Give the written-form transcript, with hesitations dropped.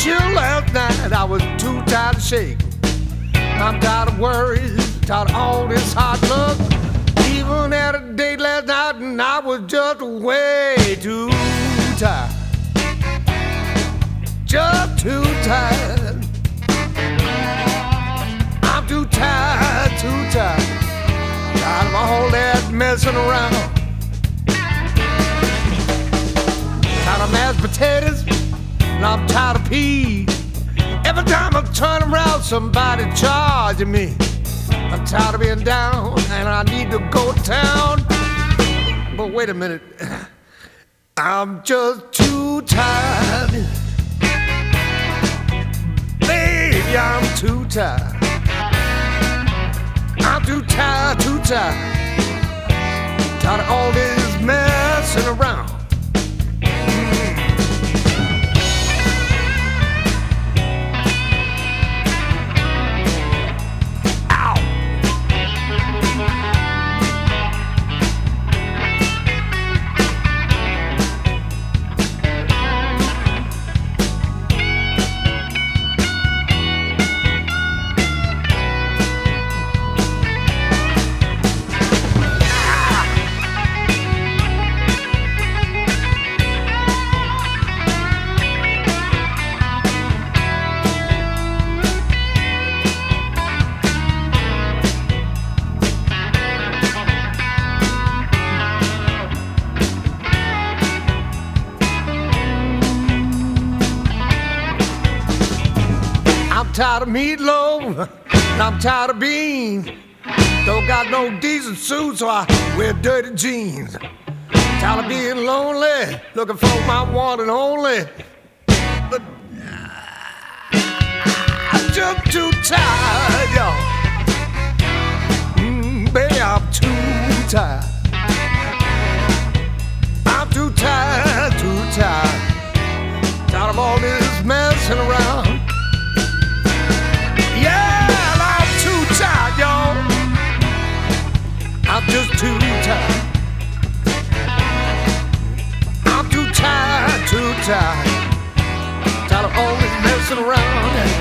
chill last night, I was too tired to shake. I'm tired of worries, tired of all this hard luck. Even had a date last night and I was just way too tired. Just too tired. I'm too tired, too tired. Tired of all that messing around. Tired of mashed potatoes, and I'm tired of peas. Every time I turn around, somebody charging me. I'm tired of being down, and I need to go to town. But wait a minute, I'm just too tired. Baby, I'm too tired. I'm too tired, too tired. Tired of all this messing around. I'm tired of meatloaf, and I'm tired of beans. Don't got no decent suit, so I wear dirty jeans. Tired of being lonely, looking for my one and only. But I'm just too tired, y'all. Baby, I'm too tired. I'm too tired, too tired. Tired of all this messing around. I'm just too tired. I'm too tired, too tired. Tired of always messing around.